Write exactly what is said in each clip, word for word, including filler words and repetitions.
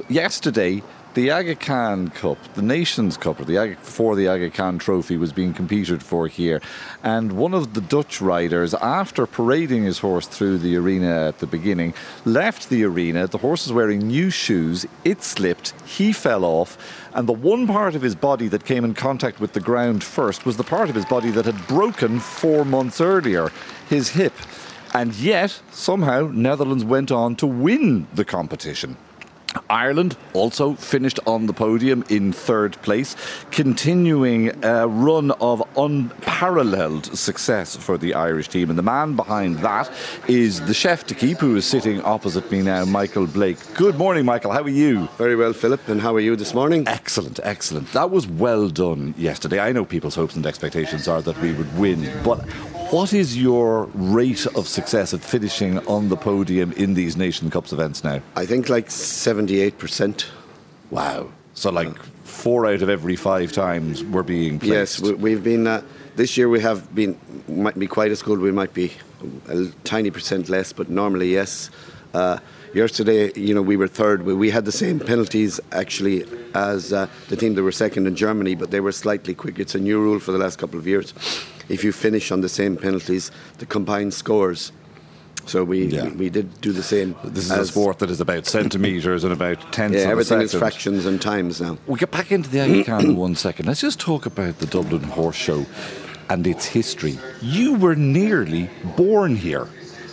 yesterday, the Aga Khan Cup, the Nations Cup, or the Aga, for the Aga Khan Trophy, was being competed for here. And one of the Dutch riders, after parading his horse through the arena at the beginning, left the arena. The horse was wearing new shoes. It slipped. He fell off. And the one part of his body that came in contact with the ground first was the part of his body that had broken four months earlier, his hip. And yet, somehow, Netherlands went on to win the competition. Ireland also finished on the podium in third place, continuing a run of unparalleled success for the Irish team. And the man behind that is the chef de keep, who is sitting opposite me now, Michael Blake. Good morning, Michael. How are you? Very well, Philip. And how are you this morning? Excellent, excellent. That was well done yesterday. I know people's hopes and expectations are that we would win, but what is your rate of success at finishing on the podium in these Nation Cups events now? I think like seventy-eight percent. Wow. So like four out of every five times we're being placed. Yes, we, we've been, uh, this year we have been, might be quite as good, we might be a tiny percent less, but normally yes. Uh, yesterday, you know, we were third. We, we had the same penalties actually as uh, the team that were second in Germany, but they were slightly quick. It's a new rule for the last couple of years. If you finish on the same penalties, the combined scores. So we, yeah. we, we did do the same. This is a sport that is about centimetres and about tenths yeah, of a everything second. is fractions and times now. We'll get back into the Aga Khan in one second. Let's just talk about the Dublin Horse Show and its history. You were nearly born here.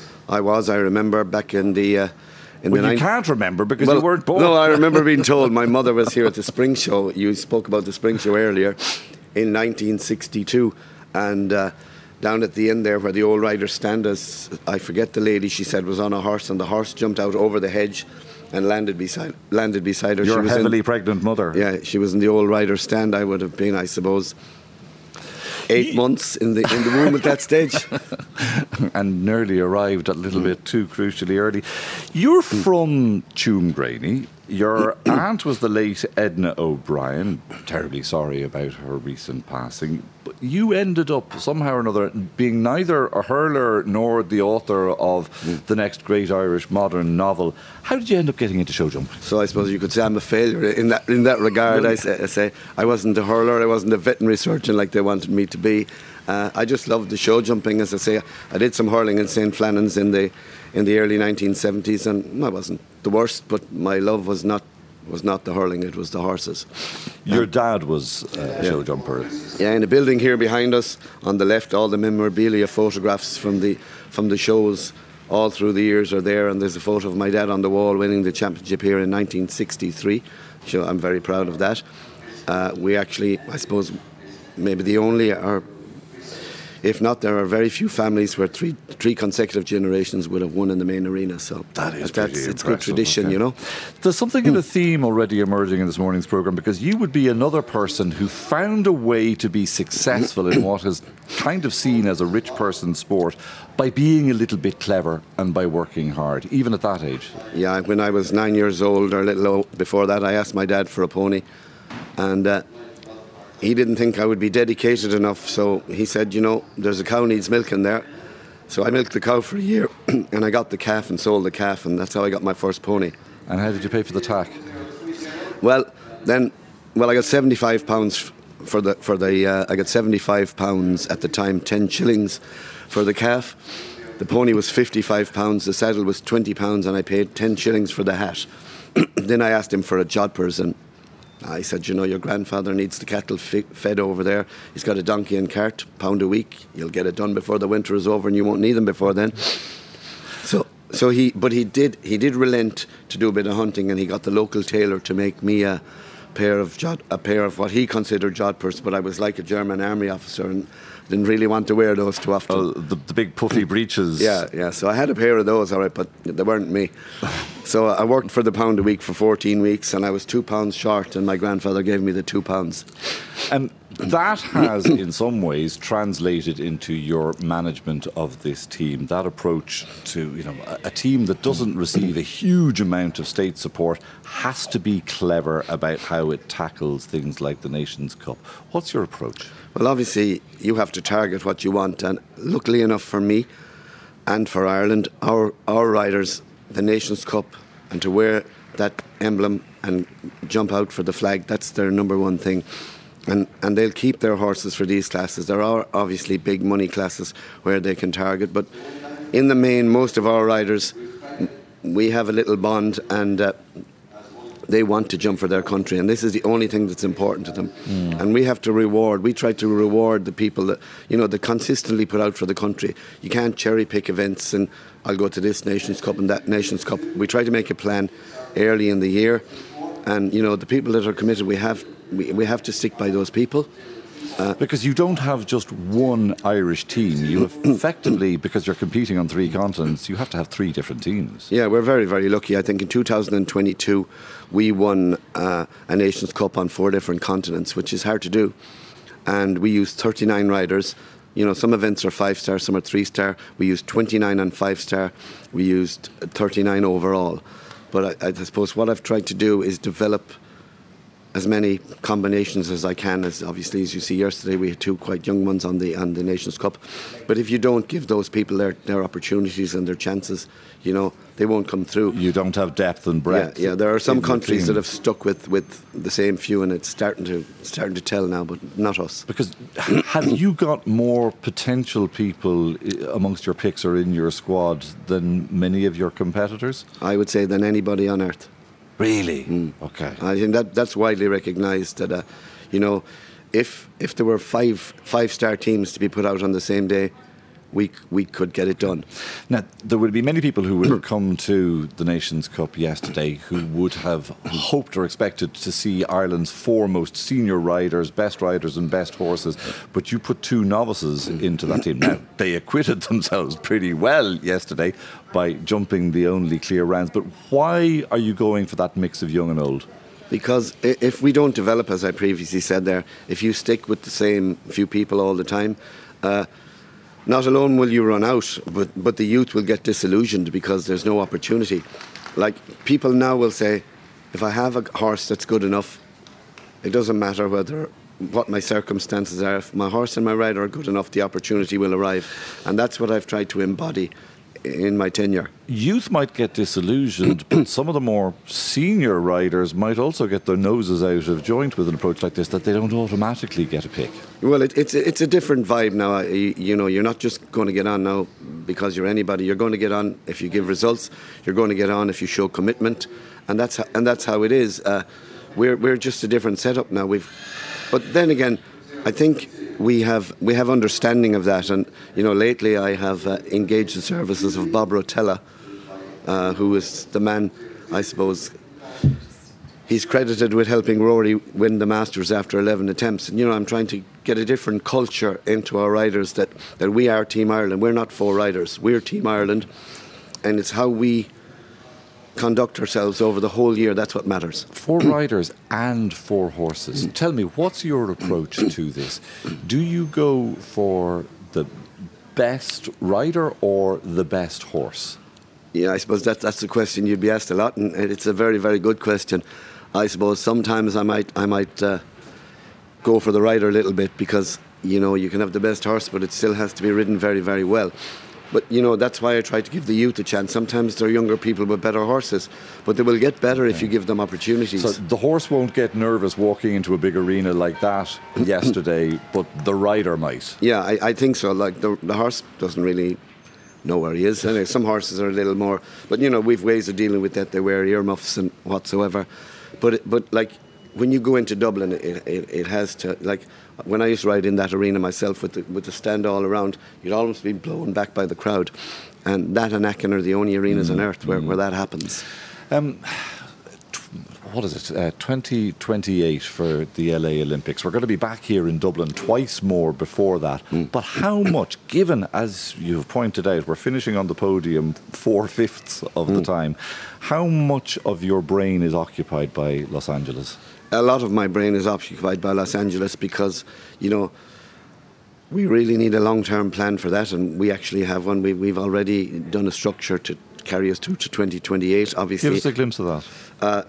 I was, I remember back in the... Uh, in well, the you nine- can't remember because well, you weren't born. No, I remember being told. My mother was here at the Spring Show. You spoke about the Spring Show earlier in nineteen sixty-two. And uh, down at the end there where the old riders stand, as I forget the lady, she said, was on a horse, and the horse jumped out over the hedge and landed beside landed beside her. Your she was heavily in, pregnant mother. Yeah, she was in the old rider stand. I would have been, I suppose, eight months in the in the womb at that stage. And nearly arrived a little mm. bit too crucially early. You're from Tuamgraney. Your aunt was the late Edna O'Brien. Terribly sorry about her recent passing. But you ended up somehow or another being neither a hurler nor the author of mm. the next great Irish modern novel. How did you end up getting into show jumping? So I suppose you could say I'm a failure in that in that regard. Really? I, say, I say I wasn't a hurler. I wasn't a veterinary surgeon like they wanted me to be. Uh, I just loved the show jumping. As I say, I did some hurling in Saint Flannan's in the in the early nineteen seventies, and I wasn't the worst, but my love was not was not the hurling, it was the horses. Your um, dad was uh, a yeah. show jumper. Yeah, in the building here behind us, on the left, all the memorabilia photographs from the from the shows all through the years are there, and there's a photo of my dad on the wall winning the championship here in nineteen sixty-three. So I'm very proud of that. Uh, we actually, I suppose, maybe the only, or if not, there are very few families where three three consecutive generations would have won in the main arena. So that is that's pretty it's good tradition, okay. you know. There's something of a theme already emerging in this morning's programme, because you would be another person who found a way to be successful in what is kind of seen as a rich person's sport by being a little bit clever and by working hard, even at that age. Yeah, when I was nine years old or a little before that, I asked my dad for a pony, and uh, he didn't think I would be dedicated enough, so he said, you know, there's a cow needs milk in there. So I milked the cow for a year, and I got the calf and sold the calf, and that's how I got my first pony. And how did you pay for the tack? Well, then, well, I got seventy-five pounds for the for the. Uh, I got seventy-five pounds at the time, ten shillings for the calf. The pony was fifty-five pounds. The saddle was twenty pounds, and I paid ten shillings for the hat. Then I asked him for a jodhpurs, and I said, you know, your grandfather needs the cattle fi- fed over there. He's got a donkey and cart, pound a week. You'll get it done before the winter is over, and you won't need them before then. So, so he, but he did, he did relent to do a bit of hunting, and he got the local tailor to make me a pair of jod, a pair of what he considered jodhpurs. But I was like a German army officer, and didn't really want to wear those too often. Oh, the, the big puffy breeches. Yeah, yeah. So I had a pair of those, all right, but they weren't me. So I worked for the pound a week for fourteen weeks, and I was two pounds short, and my grandfather gave me the two pounds. And that has, in some ways, translated into your management of this team. That approach to, you know, a, a team that doesn't receive a huge amount of state support has to be clever about how it tackles things like the Nations Cup. What's your approach? Well, obviously, you have to target what you want, and luckily enough for me and for Ireland, our our riders, the Nations Cup, and to wear that emblem and jump out for the flag. That's their number one thing. And and they'll keep their horses for these classes. There are obviously big money classes where they can target, but in the main, most of our riders, we have a little bond, and uh, they want to jump for their country, and this is the only thing that's important to them. Mm. And we have to reward, we try to reward the people that, you know, that consistently put out for the country. You can't cherry pick events and I'll go to this Nations Cup and that Nations Cup. We try to make a plan early in the year, and, you know, the people that are committed, we have we, we have to stick by those people. Uh, because you don't have just one Irish team. You effectively, because you're competing on three continents, you have to have three different teams. Yeah, we're very, very lucky. I think in two thousand twenty-two we won uh, a Nations Cup on four different continents, which is hard to do. And we used thirty-nine riders. You know, some events are five-star, some are three-star. We used twenty-nine on five-star. We used thirty-nine overall. But I, I suppose what I've tried to do is develop as many combinations as I can. As obviously, as you see yesterday, we had two quite young ones on the on the Nations Cup. But if you don't give those people their, their opportunities and their chances, you know, they won't come through. You don't have depth and breadth. Yeah, yeah. There are some countries that have stuck with, with the same few, and it's starting to starting to tell now, but not us. Because have you got more potential people amongst your picks or in your squad than many of your competitors? I would say than anybody on earth. Really? Mm. Okay. I think that that's widely recognised that, uh, you know, if if there were five five star teams to be put out on the same day, we we could get it done. Now, there would be many people who would have come to the Nations Cup yesterday who would have hoped or expected to see Ireland's foremost senior riders, best riders and best horses, but you put two novices into that team. Now, they acquitted themselves pretty well yesterday by jumping the only clear rounds, but why are you going for that mix of young and old? Because if we don't develop, as I previously said there, if you stick with the same few people all the time, uh, not alone will you run out, but, but the youth will get disillusioned because there's no opportunity. Like, people now will say, if I have a horse that's good enough, it doesn't matter whether what my circumstances are. If my horse and my rider are good enough, the opportunity will arrive. And that's what I've tried to embody in my tenure. Youth might get disillusioned, but some of the more senior riders might also get their noses out of joint with an approach like this, that they don't automatically get a pick. Well, it, it's it's a different vibe now. You, you know, you're not just going to get on now because you're anybody. You're going to get on if you give results. You're going to get on if you show commitment, and that's how, and that's how it is. Uh, we're we're just a different setup now. We've, but then again, I think we have we have understanding of that, and you know, lately I have uh, engaged the services of Bob Rotella, uh, who is the man, I suppose. He's credited with helping Rory win the Masters after eleven attempts, and you know, I'm trying to get a different culture into our riders, that that we are Team Ireland. We're not four riders. We're Team Ireland, and it's how we conduct ourselves over the whole year. That's what matters. Four riders and four horses. Tell me, what's your approach to this? Do you go for the best rider or the best horse? Yeah, I suppose that, that's the question you'd be asked a lot, and it's a very, very good question. I suppose sometimes I might I might uh, go for the rider a little bit, because, you know, you can have the best horse, but it still has to be ridden very, very well. But, you know, that's why I try to give the youth a chance. Sometimes they're younger people with better horses, but they will get better if you give them opportunities. So the horse won't get nervous walking into a big arena like that yesterday, but the rider might. Yeah, I, I think so. Like, the, the horse doesn't really know where he is. Anyway, some horses are a little more... But, you know, we've ways of dealing with that. They wear earmuffs and whatsoever. But, it, but like, when you go into Dublin, it, it, it has to... Like, when I used to ride in that arena myself with the, with the stand all around, you'd almost be blown back by the crowd. And that and Akin are the only arenas mm. on earth where, where that happens. Um, what is it? Uh, twenty twenty-eight for the L A Olympics. We're going to be back here in Dublin twice more before that. Mm. But how much, given, as you've pointed out, we're finishing on the podium four-fifths of mm. the time, how much of your brain is occupied by Los Angeles? A lot of my brain is occupied by Los Angeles because, you know, we really need a long-term plan for that, and we actually have one. We, we've already done a structure to carry us through to twenty twenty-eight, obviously. Give us a glimpse of that. Uh,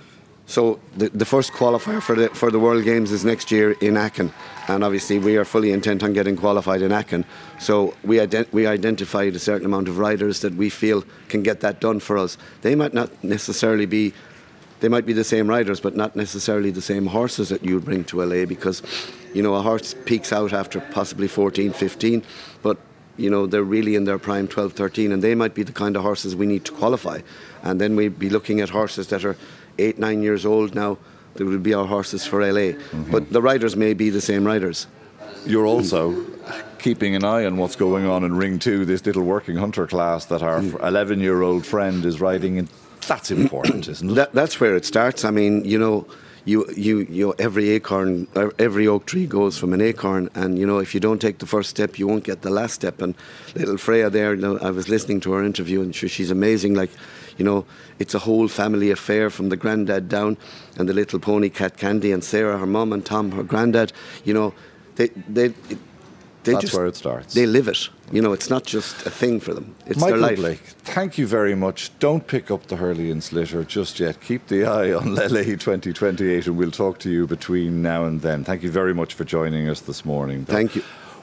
so the, the first qualifier for the for the World Games is next year in Akin, and obviously we are fully intent on getting qualified in Akin. So we ident- we identified a certain amount of riders that we feel can get that done for us. They might not necessarily be they might be the same riders, but not necessarily the same horses that you would bring to L A, because, you know, a horse peaks out after possibly fourteen, fifteen, but, you know, they're really in their prime twelve, thirteen, and they might be the kind of horses we need to qualify. And then we'd be looking at horses that are eight, nine years old now. They would be our horses for L A. Mm-hmm. But the riders may be the same riders. You're also keeping an eye on what's going on in Ring two, this little working hunter class that our eleven-year-old friend is riding in. That's important, isn't it? That, that's where it starts. I mean, you know, you, you, you know, every acorn, every oak tree goes from an acorn, and, you know, if you don't take the first step, you won't get the last step. And little Freya there, you know, I was listening to her interview, and she, she's amazing. Like, you know, it's a whole family affair from the granddad down, and the little pony Cat Candy and Sarah, her mum, and Tom, her granddad. You know, they they they That's just, where it starts. They live it. You know, it's not just a thing for them. It's Michael their life. Blake, thank you very much. Don't pick up the Hurley and Slitter just yet. Keep the eye on L A twenty twenty-eight, and we'll talk to you between now and then. Thank you very much for joining us this morning. Thank you.